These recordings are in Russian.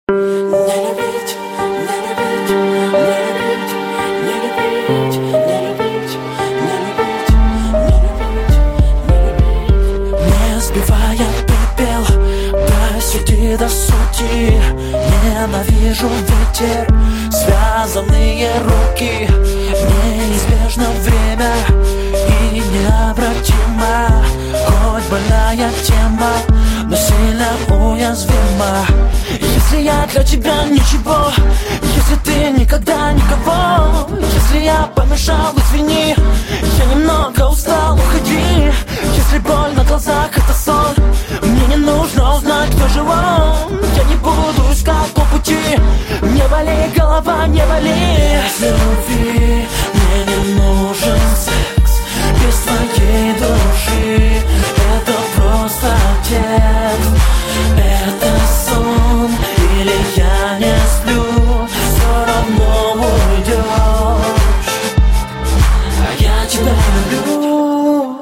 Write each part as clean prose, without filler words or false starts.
Не сбивая пепел, посети до сути. Ненавижу ветер, связанные руки. Неизбежно время и необратимо. Хоть больная тема, но сильно уязвима. Если я для тебя ничего, если ты никогда никого, если я помешал, извини, я немного устал, уходи. Если боль на глазах это сон, мне не нужно узнать, кто же он. Я не буду искать по пути, не болей, голова, не болей. Без любви мне не нужен секс, без твоей души это просто текст. Это сон или я не сплю, все равно уйдешь, а я тебя люблю.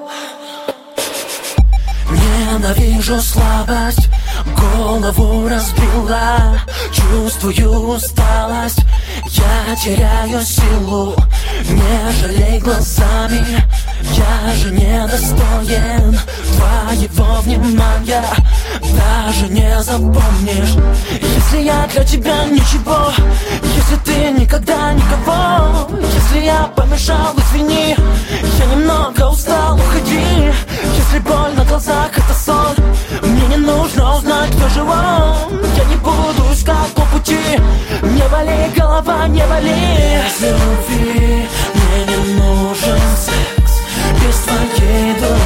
Ненавижу слабость, голову разбила. Чувствую усталость, я теряю силу. Не жалей глазами, я же недостоин твоего внимания. Даже не запомнишь, если я для тебя ничего, если ты никогда никого. Если я помешал, извини, я немного устал, уходи. Если боль на глазах это сон, мне не нужно узнать, кто же он. Я не буду искать по пути, не болей, голова, не болей. Без любви мне не нужен секс, без твоей души